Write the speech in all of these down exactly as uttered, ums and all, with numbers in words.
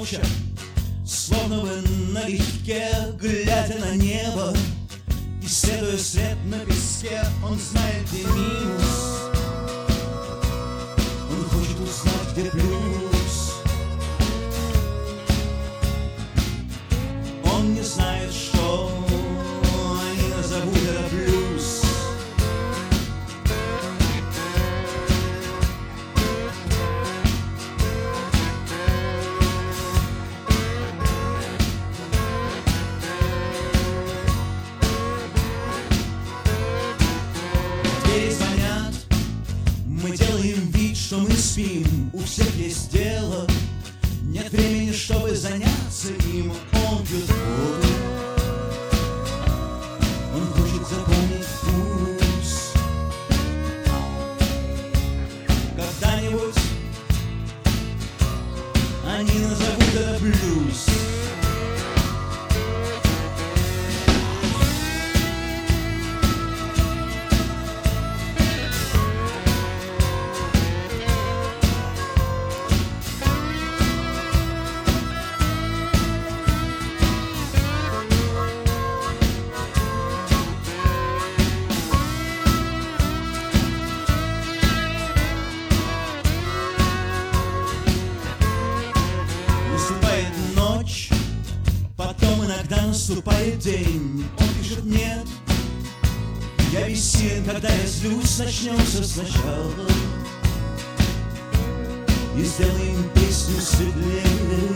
шепча, словно бы налегке, глядя на небо. Исследуя след на песке, он знает, где минус. Он хочет узнать, где плюс. Он не знает, что они назовут это плюс. Двери звонят, мы делаем вид, что мы спим. У всех есть дело, нет времени, чтобы заняться им. Он пьет воду, он хочет запомнить вкус. Когда-нибудь они назовут это плюс. Наступает ночь, потом иногда наступает день. Он пишет: нет, я бессилен, когда я злюсь, начнемся сначала и сделаем песню светлее.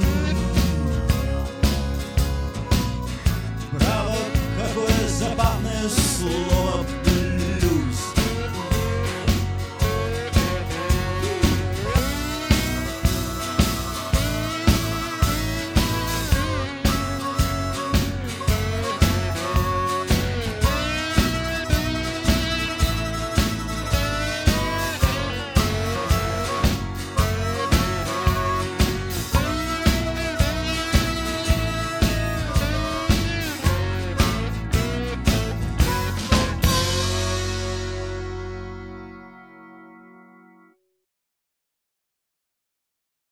Право, какое забавное слово